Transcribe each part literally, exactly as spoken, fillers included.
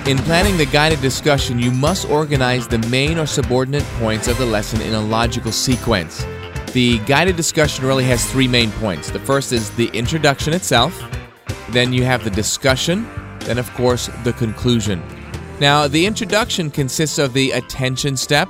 In planning the guided discussion, you must organize the main or subordinate points of the lesson in a logical sequence. The guided discussion really has three main points. The first is the introduction itself, then you have the discussion, then of course the conclusion. Now, the introduction consists of the attention step,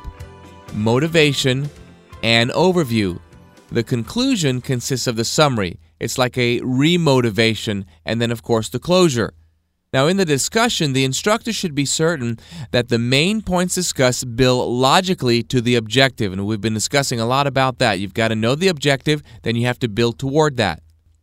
motivation, and overview. The conclusion consists of the summary. It's like a remotivation, and then of course the closure. Now, in the discussion, the instructor should be certain that the main points discussed build logically to the objective, and we've been discussing a lot about that. You've got to know the objective, then you have to build toward that.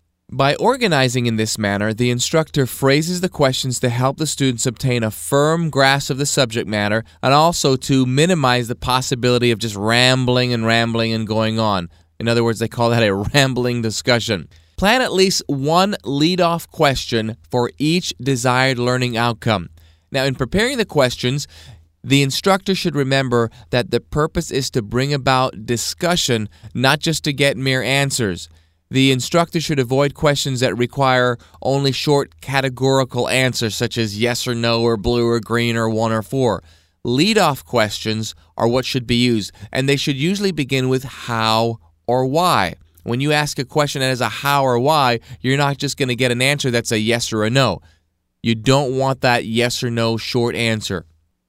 By organizing in this manner, the instructor phrases the questions to help the students obtain a firm grasp of the subject matter and also to minimize the possibility of just rambling and rambling and going on. In other words, they call that a rambling discussion. Plan at least one lead-off question for each desired learning outcome. Now, in preparing the questions, the instructor should remember that the purpose is to bring about discussion, not just to get mere answers. The instructor should avoid questions that require only short categorical answers, such as yes or no or blue or green or one or four. Lead-off questions are what should be used, and they should usually begin with how or why. When you ask a question that has a how or why, you're not just going to get an answer that's a yes or a no. You don't want that yes or no short answer.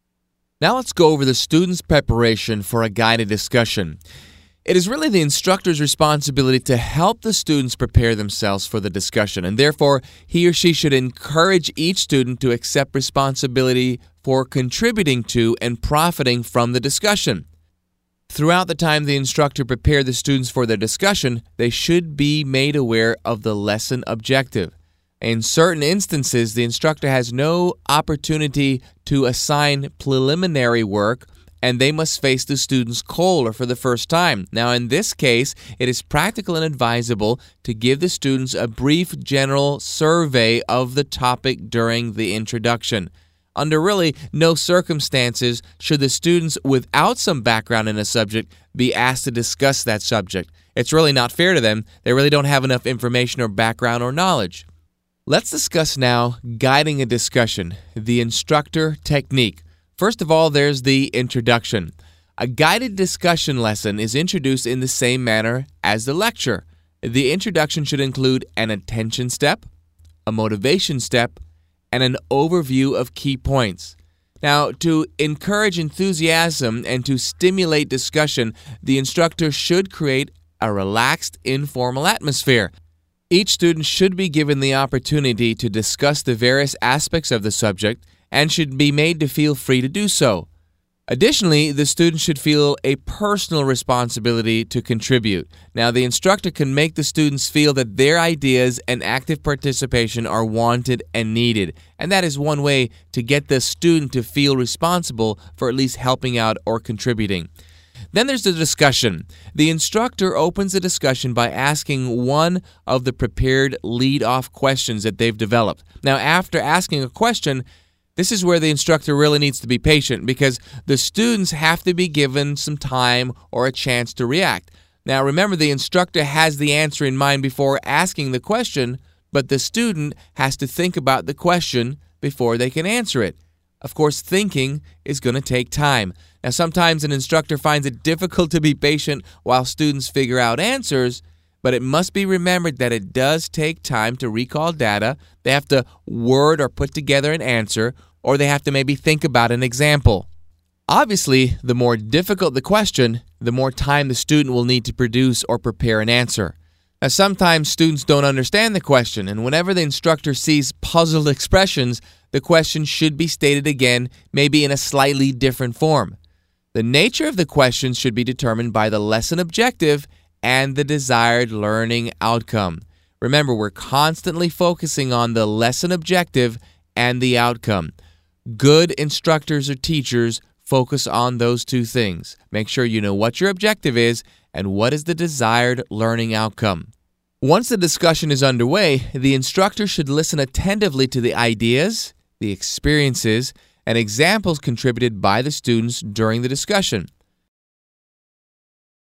Now let's go over the student's preparation for a guided discussion. It is really the instructor's responsibility to help the students prepare themselves for the discussion, and therefore he or she should encourage each student to accept responsibility for contributing to and profiting from the discussion. Throughout the time the instructor prepared the students for their discussion, they should be made aware of the lesson objective. In certain instances, the instructor has no opportunity to assign preliminary work, and they must face the students cold or for the first time. Now, in this case, it is practical and advisable to give the students a brief general survey of the topic during the introduction. Under really no circumstances should the students without some background in a subject be asked to discuss that subject. It's really not fair to them. They really don't have enough information or background or knowledge. Let's discuss now guiding a discussion, the instructor technique. First of all, there's the introduction. A guided discussion lesson is introduced in the same manner as the lecture. The introduction should include an attention step, a motivation step, and an overview of key points. Now, to encourage enthusiasm and to stimulate discussion, the instructor should create a relaxed, informal atmosphere. Each student should be given the opportunity to discuss the various aspects of the subject and should be made to feel free to do so. Additionally, the student should feel a personal responsibility to contribute. Now, the instructor can make the students feel that their ideas and active participation are wanted and needed, and that is one way to get the student to feel responsible for at least helping out or contributing. Then there's the discussion. The instructor opens the discussion by asking one of the prepared lead-off questions that they've developed. Now, after asking a question, this is where the instructor really needs to be patient because the students have to be given some time or a chance to react. Now, remember, the instructor has the answer in mind before asking the question, but the student has to think about the question before they can answer it. Of course, thinking is going to take time. Now, sometimes an instructor finds it difficult to be patient while students figure out answers, but it must be remembered that it does take time to recall data. They have to word or put together an answer, or they have to maybe think about an example. Obviously, the more difficult the question, the more time the student will need to produce or prepare an answer. Now, sometimes students don't understand the question, and whenever the instructor sees puzzled expressions, the question should be stated again, maybe in a slightly different form. The nature of the question should be determined by the lesson objective and the desired learning outcome. Remember, we're constantly focusing on the lesson objective and the outcome. Good instructors or teachers focus on those two things. Make sure you know what your objective is and what is the desired learning outcome. Once the discussion is underway, the instructor should listen attentively to the ideas, the experiences, and examples contributed by the students during the discussion.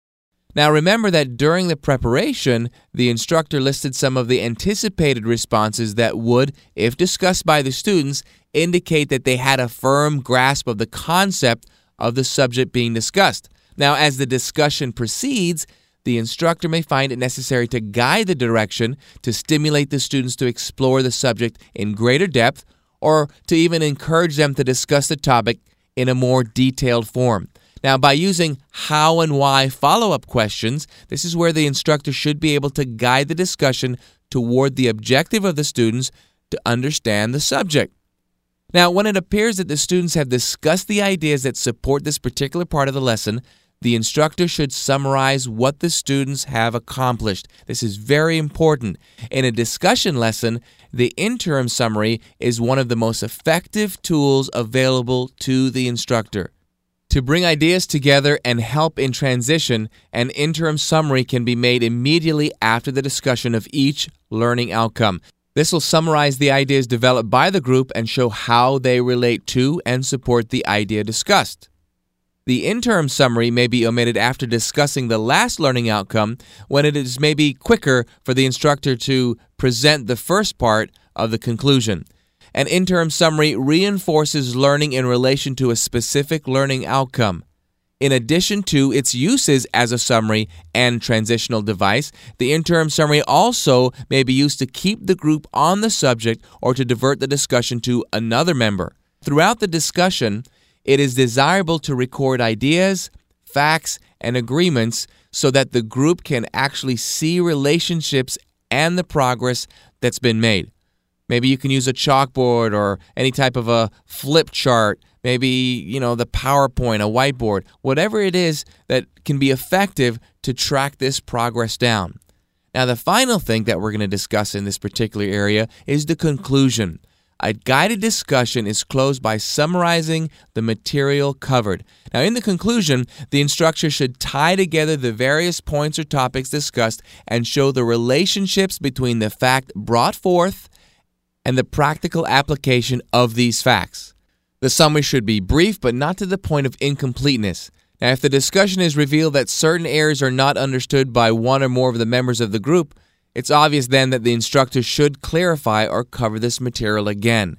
Now remember that during the preparation, the instructor listed some of the anticipated responses that would, if discussed by the students, indicate that they had a firm grasp of the concept of the subject being discussed. Now, as the discussion proceeds, the instructor may find it necessary to guide the direction to stimulate the students to explore the subject in greater depth or to even encourage them to discuss the topic in a more detailed form. Now, by using how and why follow-up questions, this is where the instructor should be able to guide the discussion toward the objective of the students to understand the subject. Now, when it appears that the students have discussed the ideas that support this particular part of the lesson, the instructor should summarize what the students have accomplished. This is very important. In a discussion lesson, the interim summary is one of the most effective tools available to the instructor. To bring ideas together and help in transition, an interim summary can be made immediately after the discussion of each learning outcome. This will summarize the ideas developed by the group and show how they relate to and support the idea discussed. The interim summary may be omitted after discussing the last learning outcome when it is maybe quicker for the instructor to present the first part of the conclusion. An interim summary reinforces learning in relation to a specific learning outcome. In addition to its uses as a summary and transitional device, the interim summary also may be used to keep the group on the subject or to divert the discussion to another member. Throughout the discussion, it is desirable to record ideas, facts, and agreements so that the group can actually see relationships and the progress that's been made. Maybe you can use a chalkboard or any type of a flip chart, maybe, you know, the PowerPoint, a whiteboard, whatever it is that can be effective to track this progress down. Now, the final thing that we're going to discuss in this particular area is the conclusion. A guided discussion is closed by summarizing the material covered. Now, in the conclusion, the instructor should tie together the various points or topics discussed and show the relationships between the fact brought forth and the practical application of these facts. The summary should be brief, but not to the point of incompleteness. Now, if the discussion is revealed that certain areas are not understood by one or more of the members of the group, it's obvious then that the instructor should clarify or cover this material again.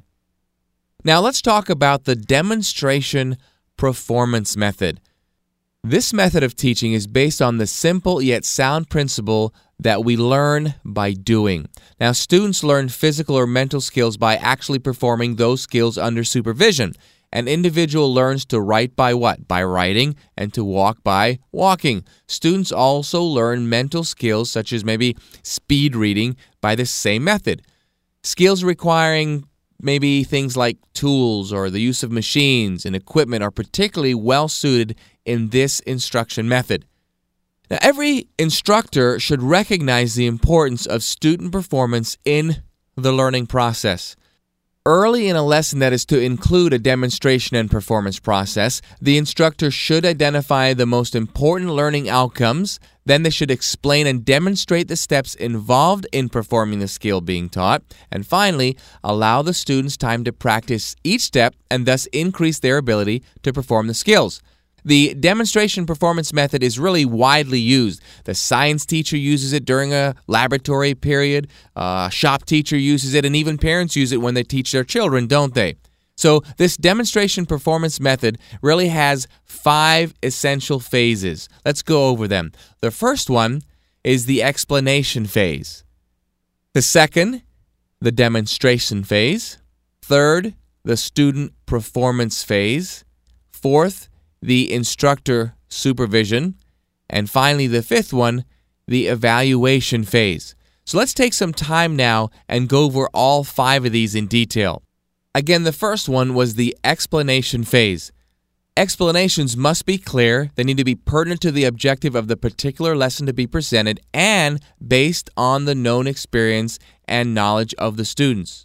Now, let's talk about the demonstration performance method. This method of teaching is based on the simple yet sound principle that we learn by doing. Now, students learn physical or mental skills by actually performing those skills under supervision. An individual learns to write by what? By writing, and to walk by walking. Students also learn mental skills such as maybe speed reading by the same method. Skills requiring maybe things like tools or the use of machines and equipment are particularly well suited in this instruction method. Now, every instructor should recognize the importance of student performance in the learning process. Early in a lesson that is to include a demonstration and performance process, the instructor should identify the most important learning outcomes. Then they should explain and demonstrate the steps involved in performing the skill being taught. And finally, allow the students time to practice each step and thus increase their ability to perform the skills. The demonstration performance method is really widely used. The science teacher uses it during a laboratory period, a shop teacher uses it, and even parents use it when they teach their children, don't they? So this demonstration performance method really has five essential phases. Let's go over them. The first one is the explanation phase. The second, the demonstration phase. Third, the student performance phase. Fourth, the instructor supervision, and finally the fifth one, the evaluation phase. So let's take some time now and go over all five of these in detail. Again, the first one was the explanation phase. Explanations must be clear, they need to be pertinent to the objective of the particular lesson to be presented, and based on the known experience and knowledge of the students.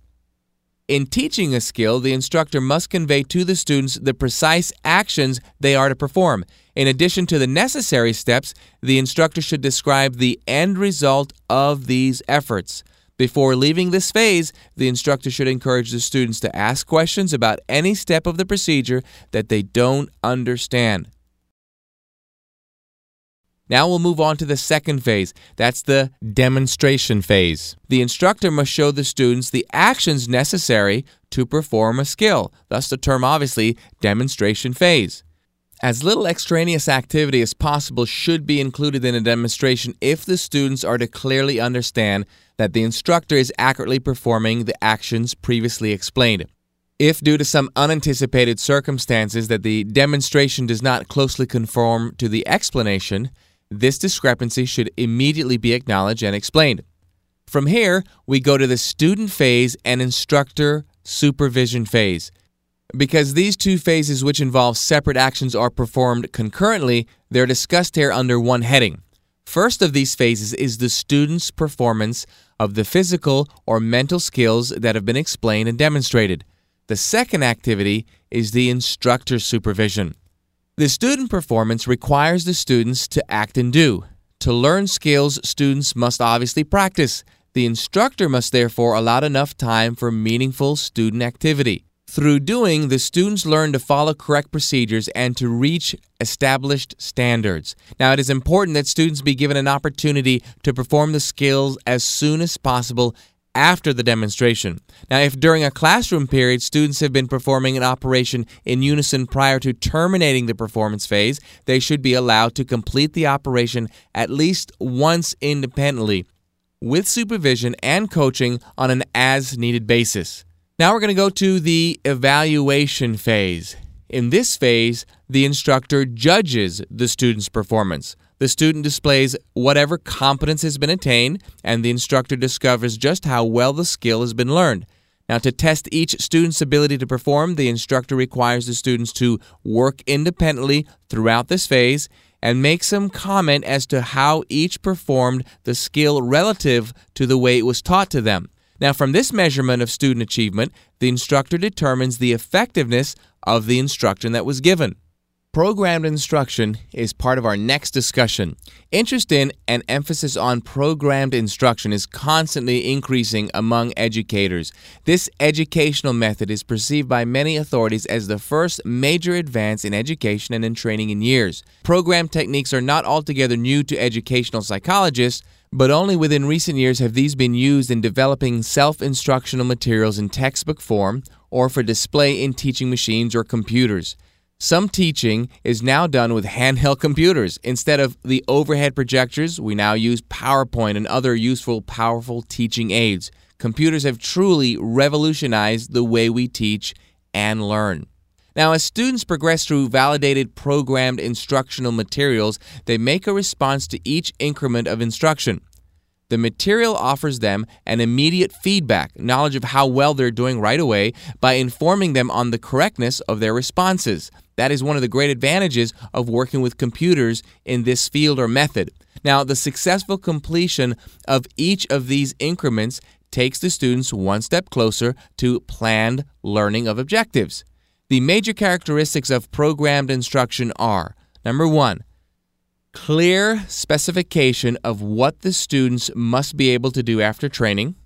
In teaching a skill, the instructor must convey to the students the precise actions they are to perform. In addition to the necessary steps, the instructor should describe the end result of these efforts. Before leaving this phase, the instructor should encourage the students to ask questions about any step of the procedure that they don't understand. Now we'll move on to the second phase. That's the demonstration phase. The instructor must show the students the actions necessary to perform a skill, thus the term obviously demonstration phase. As little extraneous activity as possible should be included in a demonstration if the students are to clearly understand that the instructor is accurately performing the actions previously explained. If due to some unanticipated circumstances that the demonstration does not closely conform to the explanation, this discrepancy should immediately be acknowledged and explained. From here, we go to the student phase and instructor supervision phase. Because these two phases, which involve separate actions, are performed concurrently, they're discussed here under one heading. First of these phases is the student's performance of the physical or mental skills that have been explained and demonstrated. The second activity is the instructor supervision. The student performance requires the students to act and do. To learn skills, students must obviously practice. The instructor must therefore allow enough time for meaningful student activity. Through doing, the students learn to follow correct procedures and to reach established standards. Now, it is important that students be given an opportunity to perform the skills as soon as possible after the demonstration. Now, if during a classroom period, students have been performing an operation in unison prior to terminating the performance phase, they should be allowed to complete the operation at least once independently, with supervision and coaching on an as-needed basis. Now we're going to go to the evaluation phase. In this phase, the instructor judges the student's performance. The student displays whatever competence has been attained, and the instructor discovers just how well the skill has been learned. Now, to test each student's ability to perform, the instructor requires the students to work independently throughout this phase and make some comment as to how each performed the skill relative to the way it was taught to them. Now, from this measurement of student achievement, the instructor determines the effectiveness of the instruction that was given. Programmed instruction is part of our next discussion. Interest in and emphasis on programmed instruction is constantly increasing among educators. This educational method is perceived by many authorities as the first major advance in education and in training in years. Program techniques are not altogether new to educational psychologists, but only within recent years have these been used in developing self-instructional materials in textbook form or for display in teaching machines or computers. Some teaching is now done with handheld computers. Instead of the overhead projectors, we now use PowerPoint and other useful, powerful teaching aids. Computers have truly revolutionized the way we teach and learn. Now, as students progress through validated programmed instructional materials, they make a response to each increment of instruction. The material offers them an immediate feedback, knowledge of how well they're doing right away, by informing them on the correctness of their responses. That is one of the great advantages of working with computers in this field or method. Now, the successful completion of each of these increments takes the students one step closer to planned learning of objectives. The major characteristics of programmed instruction are, number one, clear specification of what the students must be able to do after training.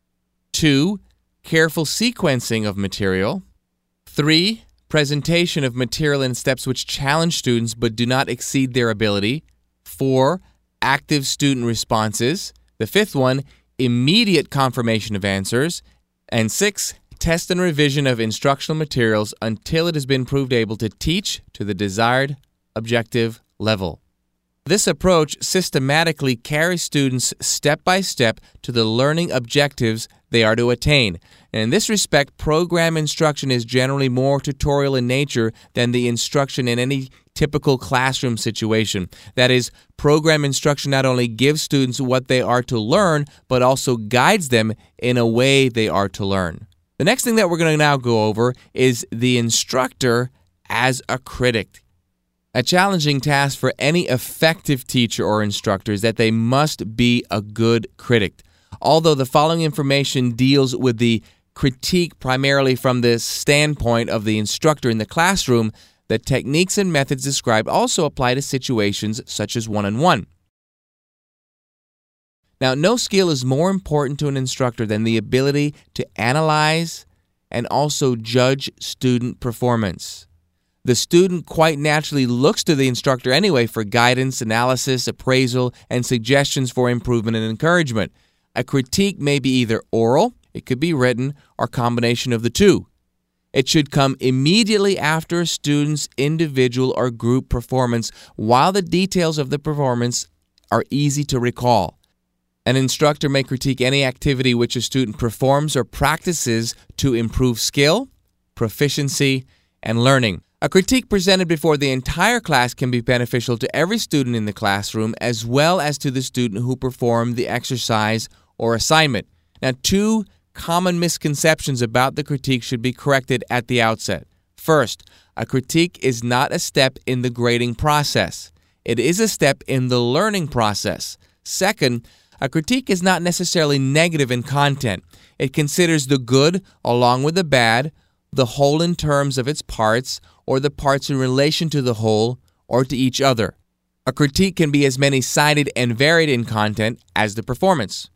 Two, careful sequencing of material. Three, presentation of material in steps which challenge students but do not exceed their ability. Four, active student responses. The fifth one, immediate confirmation of answers. And six, test and revision of instructional materials until it has been proved able to teach to the desired objective level. This approach systematically carries students step by step to the learning objectives they are to attain. And in this respect, program instruction is generally more tutorial in nature than the instruction in any typical classroom situation. That is, program instruction not only gives students what they are to learn, but also guides them in a way they are to learn. The next thing that we're going to now go over is the instructor as a critic. A challenging task for any effective teacher or instructor is that they must be a good critic. Although the following information deals with the critique primarily from the standpoint of the instructor in the classroom, the techniques and methods described also apply to situations such as one-on-one. Now, no skill is more important to an instructor than the ability to analyze and also judge student performance. The student quite naturally looks to the instructor anyway for guidance, analysis, appraisal, and suggestions for improvement and encouragement. A critique may be either oral, it could be written, or a combination of the two. It should come immediately after a student's individual or group performance while the details of the performance are easy to recall. An instructor may critique any activity which a student performs or practices to improve skill, proficiency, and learning. A critique presented before the entire class can be beneficial to every student in the classroom as well as to the student who performed the exercise or assignment. Now, two common misconceptions about the critique should be corrected at the outset. First, a critique is not a step in the grading process. It is a step in the learning process. Second, a critique is not necessarily negative in content. It considers the good along with the bad, the whole in terms of its parts, or the parts in relation to the whole or to each other. A critique can be as many-sided and varied in content as the performance.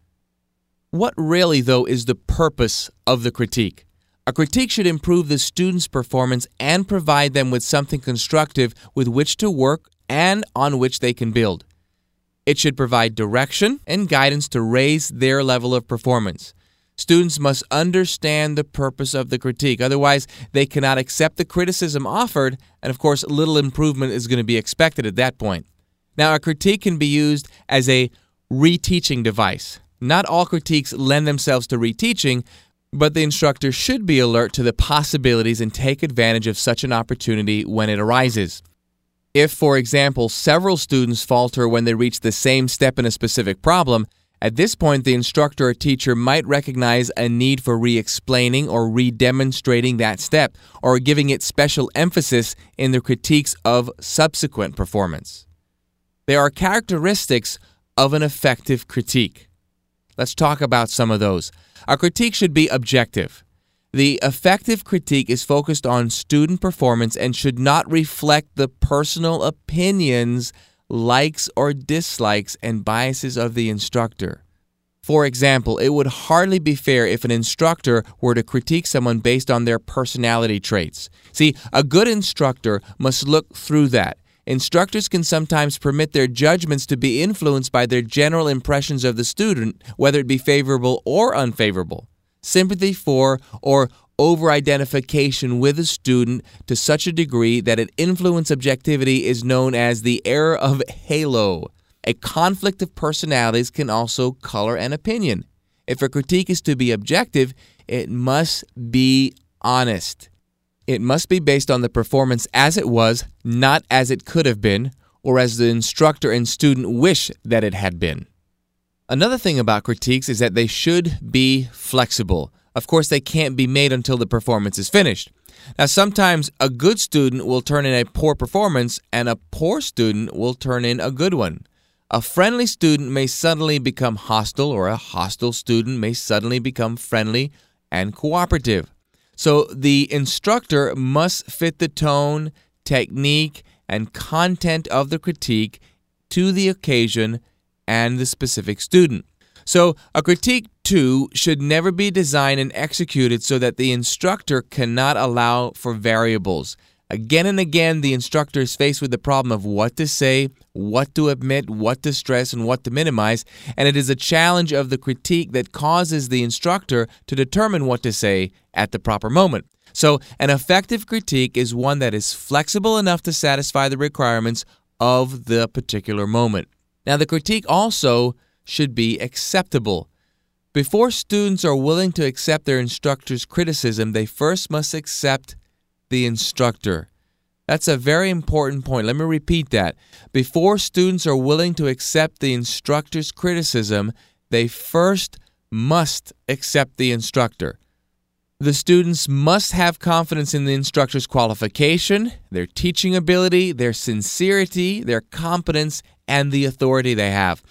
What really, though, is the purpose of the critique? A critique should improve the student's performance and provide them with something constructive with which to work and on which they can build. It should provide direction and guidance to raise their level of performance. Students must understand the purpose of the critique. Otherwise, they cannot accept the criticism offered, and of course, little improvement is going to be expected at that point. Now, a critique can be used as a reteaching device. Not all critiques lend themselves to reteaching, but the instructor should be alert to the possibilities and take advantage of such an opportunity when it arises. If, for example, several students falter when they reach the same step in a specific problem, at this point, the instructor or teacher might recognize a need for re-explaining or re-demonstrating that step, or giving it special emphasis in the critiques of subsequent performance. There are characteristics of an effective critique. Let's talk about some of those. A critique should be objective. The effective critique is focused on student performance and should not reflect the personal opinions, likes or dislikes, and biases of the instructor. For example, it would hardly be fair if an instructor were to critique someone based on their personality traits. See, a good instructor must look through that. Instructors can sometimes permit their judgments to be influenced by their general impressions of the student, whether it be favorable or unfavorable. Sympathy for or over-identification with a student to such a degree that it influences objectivity is known as the error of halo. A conflict of personalities can also color an opinion. If a critique is to be objective, it must be honest. It must be based on the performance as it was, not as it could have been, or as the instructor and student wish that it had been. Another thing about critiques is that they should be flexible. Of course, they can't be made until the performance is finished. Now, sometimes a good student will turn in a poor performance, and a poor student will turn in a good one. A friendly student may suddenly become hostile, or a hostile student may suddenly become friendly and cooperative. So the instructor must fit the tone, technique, and content of the critique to the occasion and the specific student. So a critique, too, should never be designed and executed so that the instructor cannot allow for variables. Again and again, the instructor is faced with the problem of what to say, what to omit, what to stress, and what to minimize, and it is a challenge of the critique that causes the instructor to determine what to say at the proper moment. So an effective critique is one that is flexible enough to satisfy the requirements of the particular moment. Now, the critique also should be acceptable. Before students are willing to accept their instructor's criticism, they first must accept the instructor. That's a very important point. Let me repeat that. Before students are willing to accept the instructor's criticism, they first must accept the instructor. The students must have confidence in the instructor's qualification, their teaching ability, their sincerity, their competence, and the authority they have.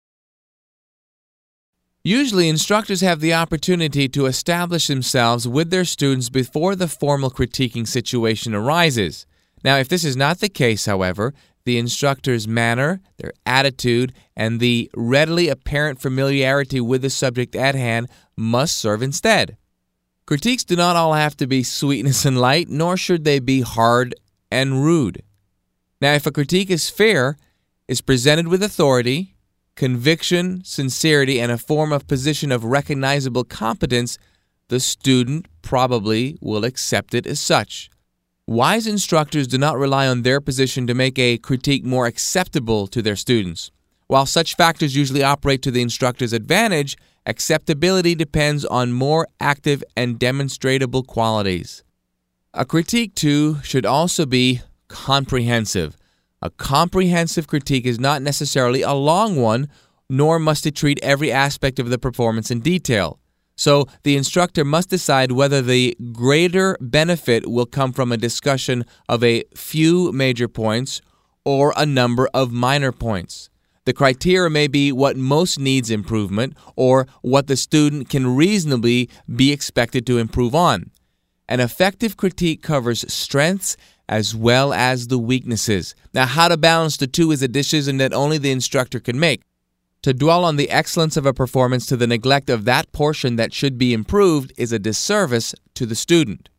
Usually, instructors have the opportunity to establish themselves with their students before the formal critiquing situation arises. Now, if this is not the case, however, the instructor's manner, their attitude, and the readily apparent familiarity with the subject at hand must serve instead. Critiques do not all have to be sweetness and light, nor should they be hard and rude. Now, if a critique is fair, is presented with authority, conviction, sincerity, and a form of position of recognizable competence, the student probably will accept it as such. Wise instructors do not rely on their position to make a critique more acceptable to their students. While such factors usually operate to the instructor's advantage, acceptability depends on more active and demonstrable qualities. A critique, too, should also be comprehensive. A comprehensive critique is not necessarily a long one, nor must it treat every aspect of the performance in detail. So the instructor must decide whether the greater benefit will come from a discussion of a few major points or a number of minor points. The criteria may be what most needs improvement or what the student can reasonably be expected to improve on. An effective critique covers strengths as well as the weaknesses. Now, how to balance the two is a decision that only the instructor can make. To dwell on the excellence of a performance to the neglect of that portion that should be improved is a disservice to the student.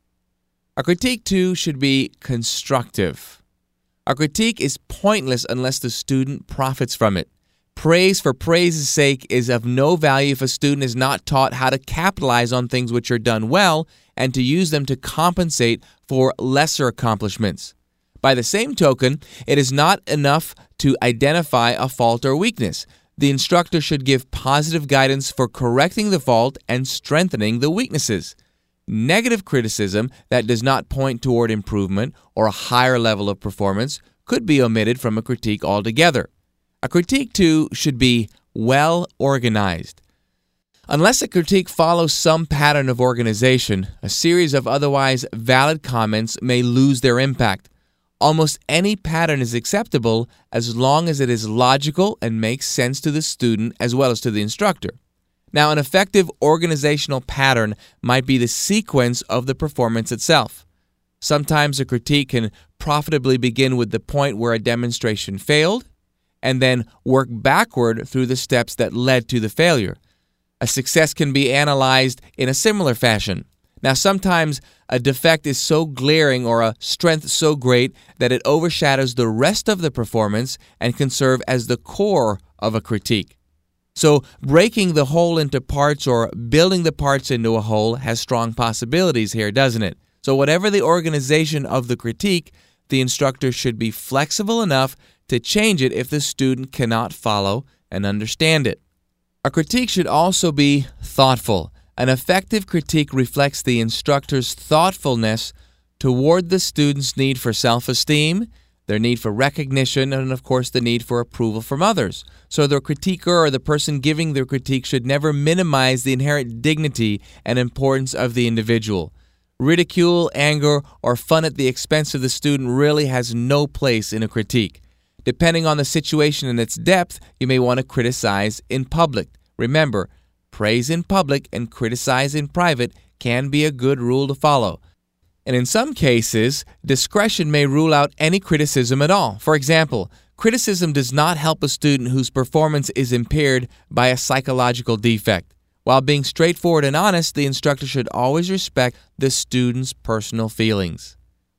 A critique, too, should be constructive. A critique is pointless unless the student profits from it. Praise for praise's sake is of no value if a student is not taught how to capitalize on things which are done well and to use them to compensate for lesser accomplishments. By the same token, it is not enough to identify a fault or weakness. The instructor should give positive guidance for correcting the fault and strengthening the weaknesses. Negative criticism that does not point toward improvement or a higher level of performance could be omitted from a critique altogether. A critique, too, should be well organized. Unless a critique follows some pattern of organization, a series of otherwise valid comments may lose their impact. Almost any pattern is acceptable as long as it is logical and makes sense to the student as well as to the instructor. Now, an effective organizational pattern might be the sequence of the performance itself. Sometimes a critique can profitably begin with the point where a demonstration failed and then work backward through the steps that led to the failure. A success can be analyzed in a similar fashion. Now, sometimes a defect is so glaring or a strength so great that it overshadows the rest of the performance and can serve as the core of a critique. So, breaking the whole into parts or building the parts into a whole has strong possibilities here, doesn't it? So, whatever the organization of the critique, the instructor should be flexible enough to change it if the student cannot follow and understand it. A critique should also be thoughtful. An effective critique reflects the instructor's thoughtfulness toward the student's need for self-esteem, their need for recognition, and of course the need for approval from others. So the critiquer or the person giving their critique should never minimize the inherent dignity and importance of the individual. Ridicule, anger, or fun at the expense of the student really has no place in a critique. Depending on the situation and its depth, you may want to criticize in public. Remember, praise in public and criticize in private can be a good rule to follow. And in some cases, discretion may rule out any criticism at all. For example, criticism does not help a student whose performance is impaired by a psychological defect. While being straightforward and honest, the instructor should always respect the student's personal feelings.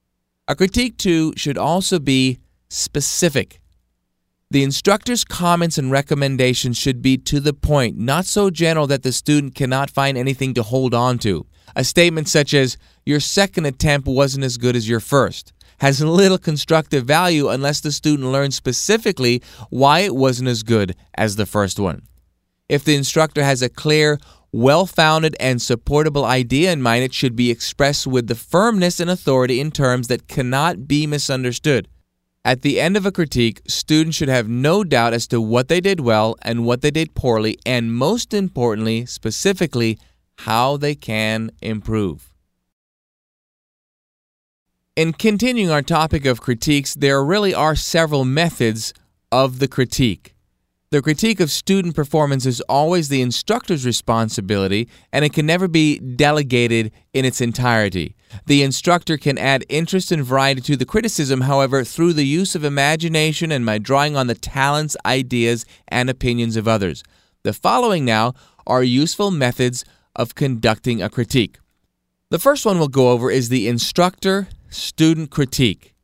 A critique, too, should also be specific. The instructor's comments and recommendations should be to the point, not so general that the student cannot find anything to hold on to. A statement such as, "Your second attempt wasn't as good as your first," has little constructive value unless the student learns specifically why it wasn't as good as the first one. If the instructor has a clear, well-founded, and supportable idea in mind, it should be expressed with the firmness and authority in terms that cannot be misunderstood. At the end of a critique, students should have no doubt as to what they did well and what they did poorly, and most importantly, specifically, how they can improve. In continuing our topic of critiques, there really are several methods of the critique. The critique of student performance is always the instructor's responsibility, and it can never be delegated in its entirety. The instructor can add interest and variety to the criticism, however, through the use of imagination and by drawing on the talents, ideas, and opinions of others. The following now are useful methods of conducting a critique. The first one we'll go over is the instructor-student critique.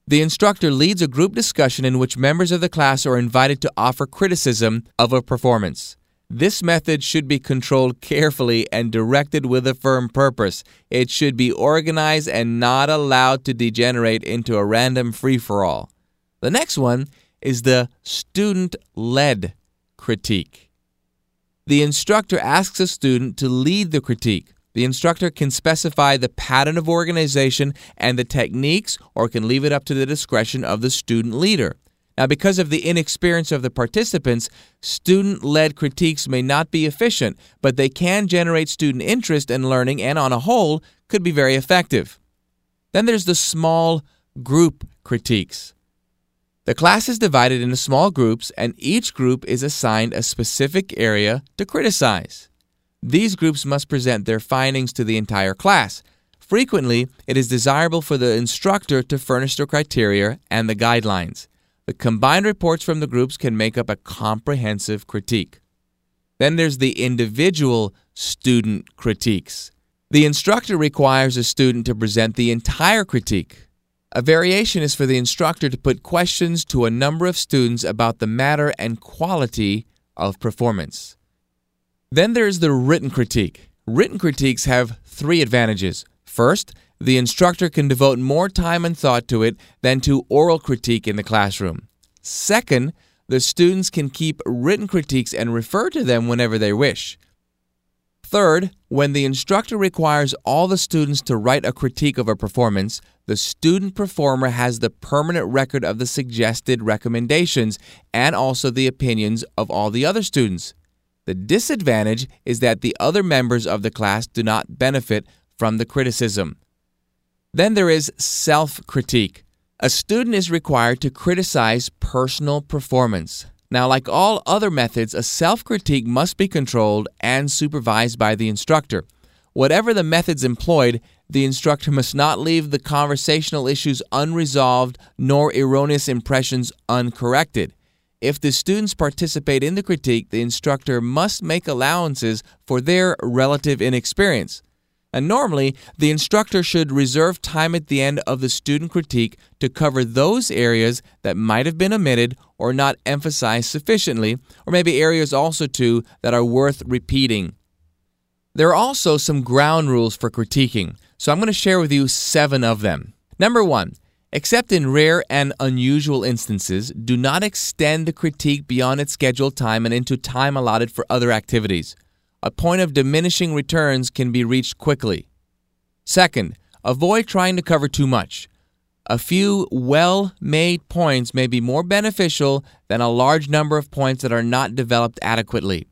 The instructor leads a group discussion in which members of the class are invited to offer criticism of a performance. This method should be controlled carefully and directed with a firm purpose. It should be organized and not allowed to degenerate into a random free-for-all. The next one is the student-led critique. The instructor asks a student to lead the critique. The instructor can specify the pattern of organization and the techniques, or can leave it up to the discretion of the student leader. Now, because of the inexperience of the participants, student-led critiques may not be efficient, but they can generate student interest in learning and, on a whole, could be very effective. Then there's the small group critiques. The class is divided into small groups, and each group is assigned a specific area to criticize. These groups must present their findings to the entire class. Frequently, it is desirable for the instructor to furnish the criteria and the guidelines. The combined reports from the groups can make up a comprehensive critique. Then there's the individual student critiques. The instructor requires a student to present the entire critique. A variation is for the instructor to put questions to a number of students about the matter and quality of performance. Then there's the written critique. Written critiques have three advantages. First, the instructor can devote more time and thought to it than to oral critique in the classroom. Second, the students can keep written critiques and refer to them whenever they wish. Third, when the instructor requires all the students to write a critique of a performance, the student performer has the permanent record of the suggested recommendations and also the opinions of all the other students. The disadvantage is that the other members of the class do not benefit from the criticism. Then there is self-critique. A student is required to criticize personal performance. Now, like all other methods, a self-critique must be controlled and supervised by the instructor. Whatever the methods employed, the instructor must not leave the conversational issues unresolved nor erroneous impressions uncorrected. If the students participate in the critique, the instructor must make allowances for their relative inexperience. And normally, the instructor should reserve time at the end of the student critique to cover those areas that might have been omitted or not emphasized sufficiently, or maybe areas also, too, that are worth repeating. There are also some ground rules for critiquing, so I'm going to share with you seven of them. Number one, except in rare and unusual instances, do not extend the critique beyond its scheduled time and into time allotted for other activities. A point of diminishing returns can be reached quickly. Second, avoid trying to cover too much. A few well-made points may be more beneficial than a large number of points that are not developed adequately.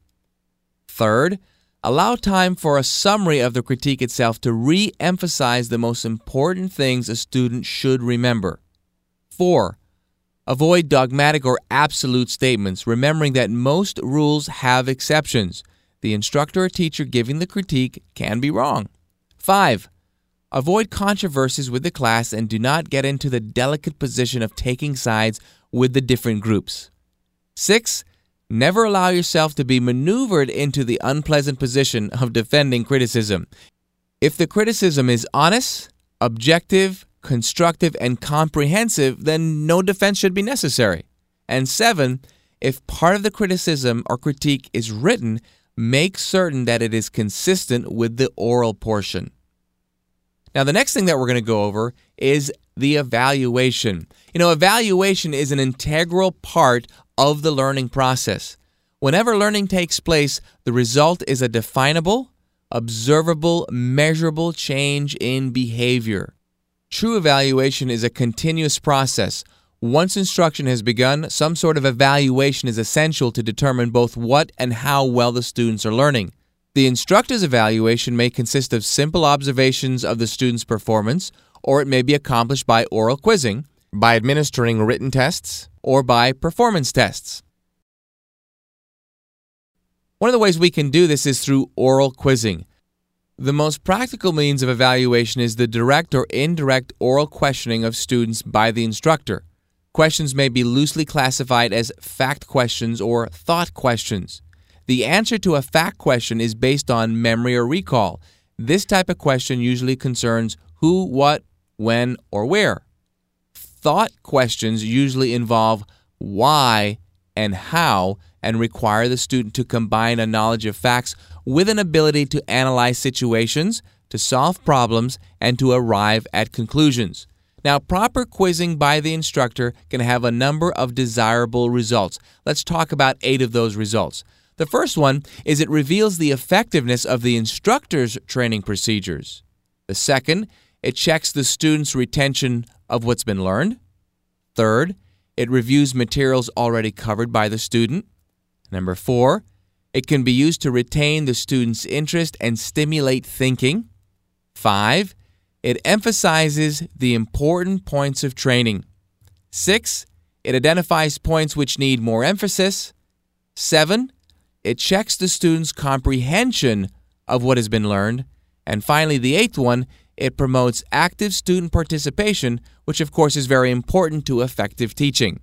Third, allow time for a summary of the critique itself to re-emphasize the most important things a student should remember. Four, avoid dogmatic or absolute statements, remembering that most rules have exceptions. The instructor or teacher giving the critique can be wrong. Five, avoid controversies with the class and do not get into the delicate position of taking sides with the different groups. Six, never allow yourself to be maneuvered into the unpleasant position of defending criticism. If the criticism is honest, objective, constructive, and comprehensive, then no defense should be necessary. And seven, if part of the criticism or critique is written, make certain that it is consistent with the oral portion. Now, the next thing that we're going to go over is the evaluation. You know, evaluation is an integral part of the learning process. Whenever learning takes place, the result is a definable, observable, measurable change in behavior. True evaluation is a continuous process. Once instruction has begun, some sort of evaluation is essential to determine both what and how well the students are learning. The instructor's evaluation may consist of simple observations of the student's performance, or it may be accomplished by oral quizzing, by administering written tests, or by performance tests. One of the ways we can do this is through oral quizzing. The most practical means of evaluation is the direct or indirect oral questioning of students by the instructor. Questions may be loosely classified as fact questions or thought questions. The answer to a fact question is based on memory or recall. This type of question usually concerns who, what, when, or where. thought questions usually involve why and how and require the student to combine a knowledge of facts with an ability to analyze situations, to solve problems, and to arrive at conclusions. Now, proper quizzing by the instructor can have a number of desirable results. Let's talk about eight of those results. The first one is it reveals the effectiveness of the instructor's training procedures. The second, it checks the student's retention of what's been learned. Third, it reviews materials already covered by the student. Number four, it can be used to retain the student's interest and stimulate thinking. Five, it emphasizes the important points of training. Six, it identifies points which need more emphasis. Seven, it checks the student's comprehension of what has been learned. And finally, the eighth one, it promotes active student participation, which of course is very important to effective teaching.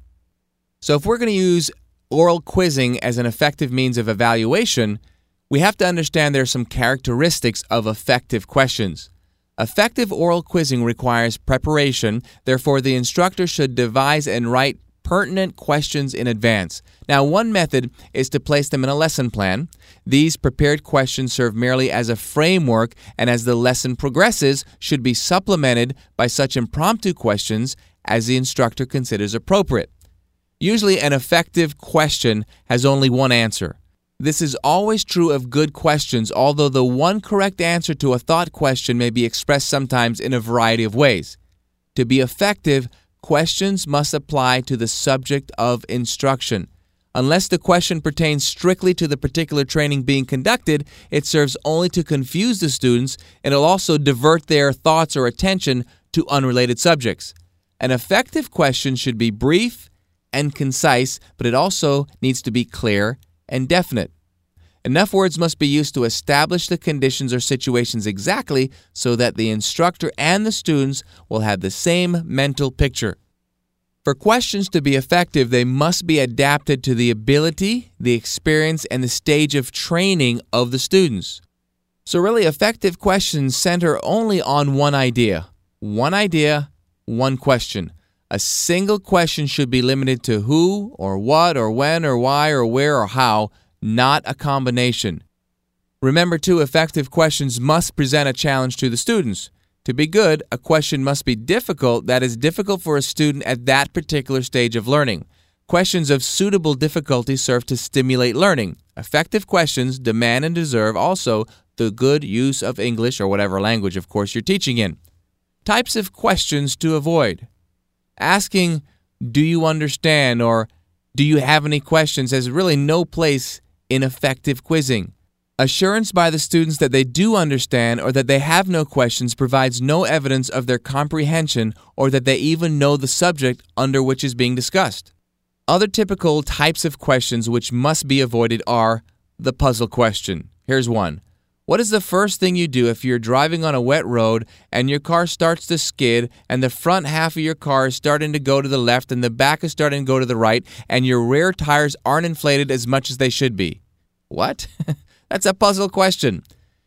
So if we're going to use oral quizzing as an effective means of evaluation, we have to understand there are some characteristics of effective questions. Effective oral quizzing requires preparation, therefore the instructor should devise and write pertinent questions in advance. Now, one method is to place them in a lesson plan. These prepared questions serve merely as a framework, and as the lesson progresses, should be supplemented by such impromptu questions as the instructor considers appropriate. Usually, an effective question has only one answer. This is always true of good questions, although the one correct answer to a thought question may be expressed sometimes in a variety of ways. To be effective, questions must apply to the subject of instruction. Unless the question pertains strictly to the particular training being conducted, it serves only to confuse the students, and it'll also divert their thoughts or attention to unrelated subjects. An effective question should be brief and concise, but it also needs to be clear and definite. Enough words must be used to establish the conditions or situations exactly so that the instructor and the students will have the same mental picture. For questions to be effective, they must be adapted to the ability, the experience, and the stage of training of the students. So really, effective questions center only on one idea. One idea, one question. A single question should be limited to who or what or when or why or where or how, not a combination. Remember, too, effective questions must present a challenge to the students. To be good, a question must be difficult, that is, difficult for a student at that particular stage of learning. Questions of suitable difficulty serve to stimulate learning. Effective questions demand and deserve also the good use of English or whatever language, of course, you're teaching in. Types of questions to avoid. Asking, do you understand, or do you have any questions, has really no place in effective quizzing. Assurance by the students that they do understand or that they have no questions provides no evidence of their comprehension or that they even know the subject under which is being discussed. Other typical types of questions which must be avoided are the puzzle question. Here's one. What is the first thing you do if you're driving on a wet road and your car starts to skid and the front half of your car is starting to go to the left and the back is starting to go to the right and your rear tires aren't inflated as much as they should be? What? That's a puzzle question.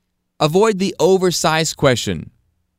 Avoid the oversized question.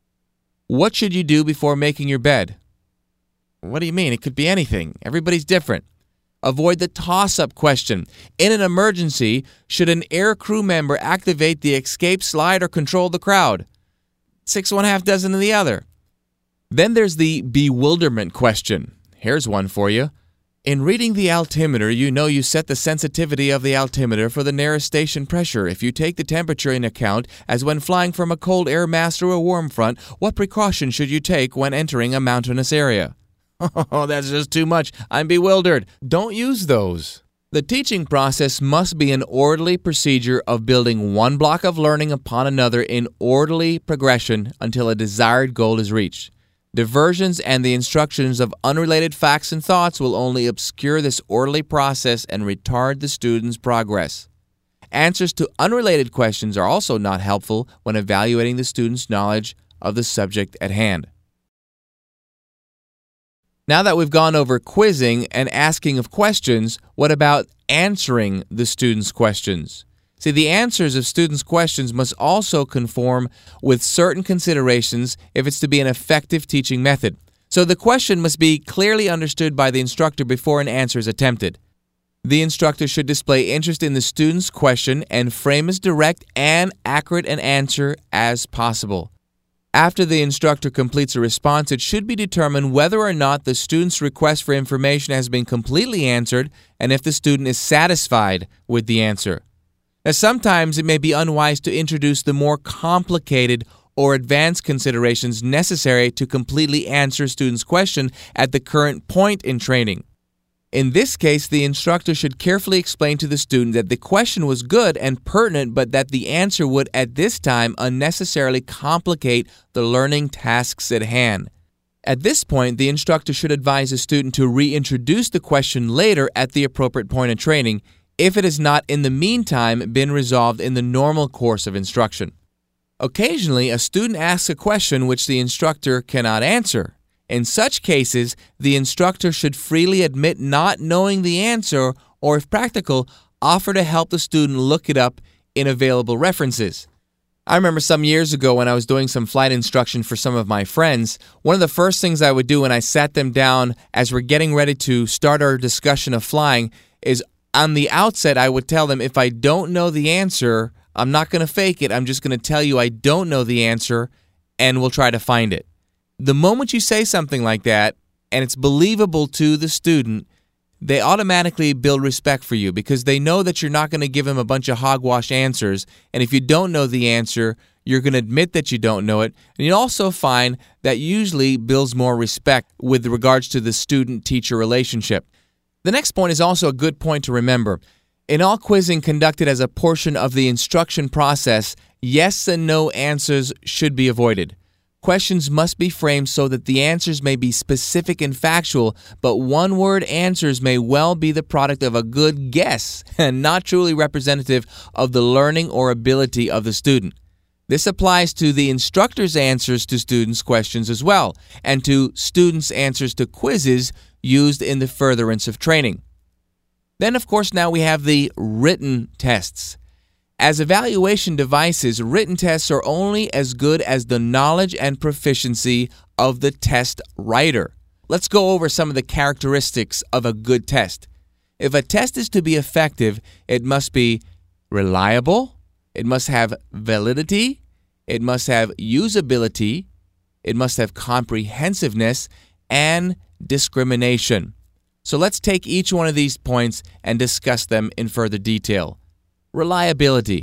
What should you do before making your bed? What do you mean? It could be anything. Everybody's different. Avoid the toss-up question. In an emergency, should an air crew member activate the escape slide or control the crowd? Six one half dozen of the other. Then there's the bewilderment question. Here's one for you. In reading the altimeter, you know you set the sensitivity of the altimeter for the nearest station pressure. If you take the temperature in account, as when flying from a cold air mass through a warm front, what precaution should you take when entering a mountainous area? Oh, that's just too much. I'm bewildered. Don't use those. The teaching process must be an orderly procedure of building one block of learning upon another in orderly progression until a desired goal is reached. Diversions and the instructions of unrelated facts and thoughts will only obscure this orderly process and retard the student's progress. Answers to unrelated questions are also not helpful when evaluating the student's knowledge of the subject at hand. Now that we've gone over quizzing and asking of questions, what about answering the students' questions? See, the answers of students' questions must also conform with certain considerations if it's to be an effective teaching method. So the question must be clearly understood by the instructor before an answer is attempted. The instructor should display interest in the student's question and frame as direct and accurate an answer as possible. After the instructor completes a response, it should be determined whether or not the student's request for information has been completely answered and if the student is satisfied with the answer. Now, sometimes it may be unwise to introduce the more complicated or advanced considerations necessary to completely answer a student's question at the current point in training. In this case, the instructor should carefully explain to the student that the question was good and pertinent, but that the answer would at this time unnecessarily complicate the learning tasks at hand. At this point, the instructor should advise the student to reintroduce the question later at the appropriate point in training if it has not in the meantime been resolved in the normal course of instruction. Occasionally, a student asks a question which the instructor cannot answer. In such cases, the instructor should freely admit not knowing the answer or, if practical, offer to help the student look it up in available references. I remember some years ago when I was doing some flight instruction for some of my friends, one of the first things I would do when I sat them down as we're getting ready to start our discussion of flying is on the outset I would tell them if I don't know the answer, I'm not going to fake it. I'm just going to tell you I don't know the answer and we'll try to find it. The moment you say something like that, and it's believable to the student, they automatically build respect for you because they know that you're not going to give them a bunch of hogwash answers. And if you don't know the answer, you're going to admit that you don't know it. And you also find that usually builds more respect with regards to the student-teacher relationship. The next point is also a good point to remember. In all quizzing conducted as a portion of the instruction process, yes and no answers should be avoided. Questions must be framed so that the answers may be specific and factual, but one-word answers may well be the product of a good guess and not truly representative of the learning or ability of the student. This applies to the instructor's answers to students' questions as well, and to students' answers to quizzes used in the furtherance of training. Then, of course, now we have the written tests. As evaluation devices, written tests are only as good as the knowledge and proficiency of the test writer. Let's go over some of the characteristics of a good test. If a test is to be effective, it must be reliable, it must have validity, it must have usability, it must have comprehensiveness, and discrimination. So let's take each one of these points and discuss them in further detail. Reliability.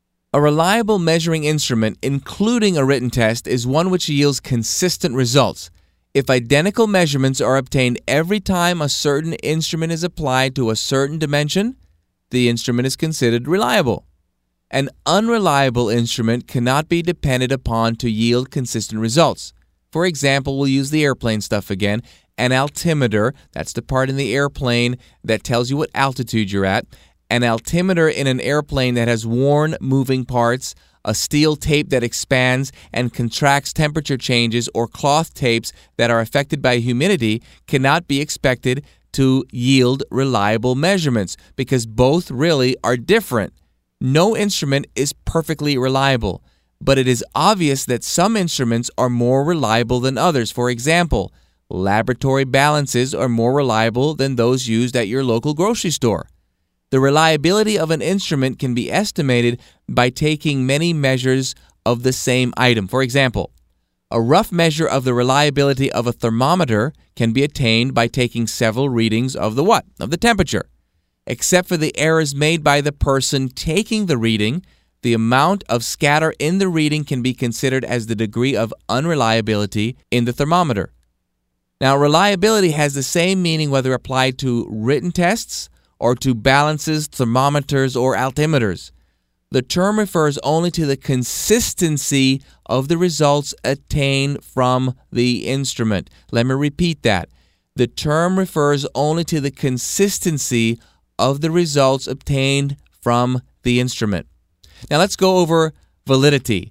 A reliable measuring instrument, including a written test, is one which yields consistent results. If identical measurements are obtained every time a certain instrument is applied to a certain dimension, the instrument is considered reliable. An unreliable instrument cannot be depended upon to yield consistent results. For example, we'll use the airplane stuff again. An altimeter, that's the part in the airplane that tells you what altitude you're at. An altimeter in an airplane that has worn moving parts, a steel tape that expands and contracts temperature changes, or cloth tapes that are affected by humidity cannot be expected to yield reliable measurements because both really are different. No instrument is perfectly reliable, but it is obvious that some instruments are more reliable than others. For example, laboratory balances are more reliable than those used at your local grocery store. The reliability of an instrument can be estimated by taking many measures of the same item. For example, a rough measure of the reliability of a thermometer can be attained by taking several readings of the what? Of the temperature. Except for the errors made by the person taking the reading, the amount of scatter in the reading can be considered as the degree of unreliability in the thermometer. Now, reliability has the same meaning whether applied to written tests or to balances, thermometers, or altimeters. The term refers only to the consistency of the results attained from the instrument. Let me repeat that. The term refers only to the consistency of the results obtained from the instrument. Now let's go over validity.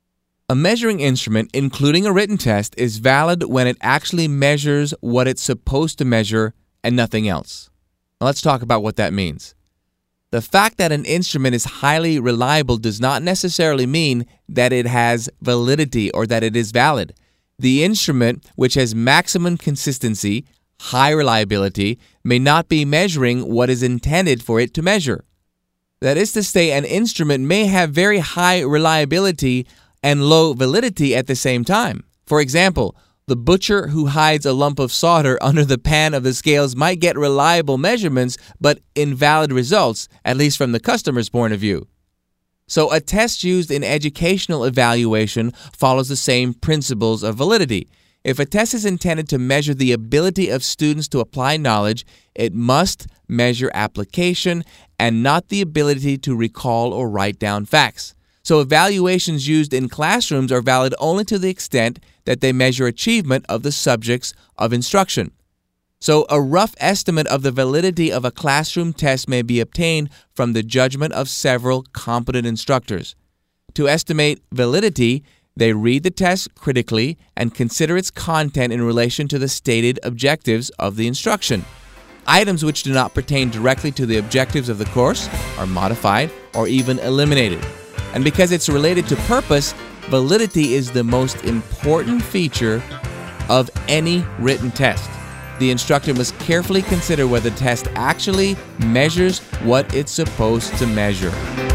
A measuring instrument, including a written test, is valid when it actually measures what it's supposed to measure and nothing else. Now let's talk about what that means. The fact that an instrument is highly reliable does not necessarily mean that it has validity or that it is valid. The instrument, which has maximum consistency, high reliability, may not be measuring what is intended for it to measure. That is to say, an instrument may have very high reliability and low validity at the same time. For example, the butcher who hides a lump of solder under the pan of the scales might get reliable measurements but invalid results, at least from the customer's point of view. So a test used in educational evaluation follows the same principles of validity. If a test is intended to measure the ability of students to apply knowledge, it must measure application and not the ability to recall or write down facts. So evaluations used in classrooms are valid only to the extent that they measure achievement of the subjects of instruction. So a rough estimate of the validity of a classroom test may be obtained from the judgment of several competent instructors. To estimate validity, they read the test critically and consider its content in relation to the stated objectives of the instruction. Items which do not pertain directly to the objectives of the course are modified or even eliminated. And because it's related to purpose, validity is the most important feature of any written test. The instructor must carefully consider whether the test actually measures what it's supposed to measure.